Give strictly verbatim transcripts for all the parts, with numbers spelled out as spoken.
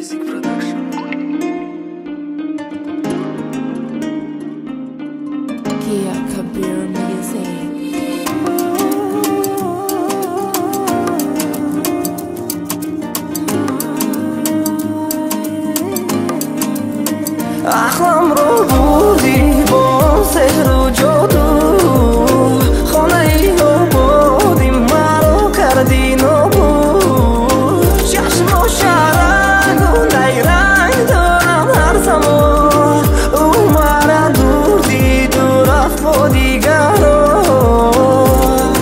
Music Production. Kia Kabir Music. احلامро бурди бо сеҳру ҷоду хонаи ободи маро карди нобуд чашмо шарангу найранг дорам ҳар замон ӯ мара дур диду рафт бо дигарон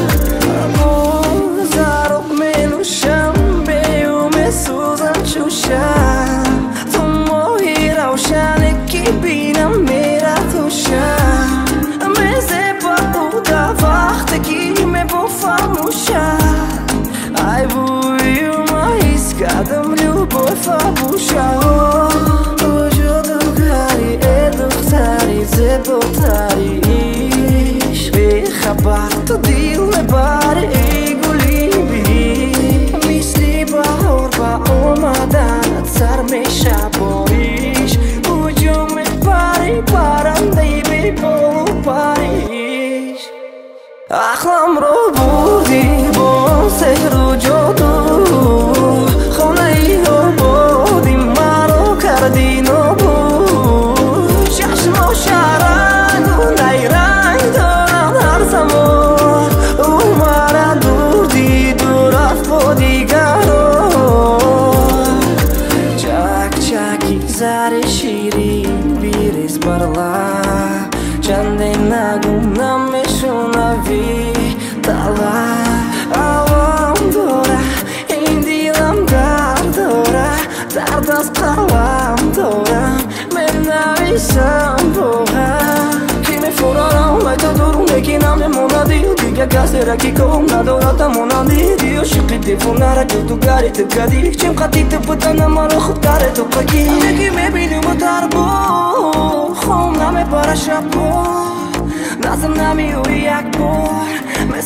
зароб менӯшам бею месӯзам чӯ шам ту моҳи равшане ки бинам мератушам мезеба буда вақте ки мебофамӯшам ай вуюма ҳис кардам любовь фабуша о ҷодугари э духтари зеботари иш бехабар ту дил мебари гули биҳиш мисли баҳор ба омаданат сар мешабориш ҳуҷум мепари паррандаи беполу париш ахламро бурди бо сеҳру ҷоду хонаи ободи маро карди нобуд чашмо шарангу найранг дорам ҳар замон ӯ мара дур диду рафт бо дигарон чакчаки зари ширин бирез бар лаб чанде нагу намешунавӣ талаб авам дора ин дилам дард дора дард аз қалам дорам менависам бо ҳам ки мефурарам айта дуру лекинам мемонади дига касера ки ком надорад амонанди ди ошиқи дивонара ҷодугари ту кади чим қати ту будана маро худтаре ту қаги ки мебиниму тарбо хом намепара шаббо назм намиёри як бор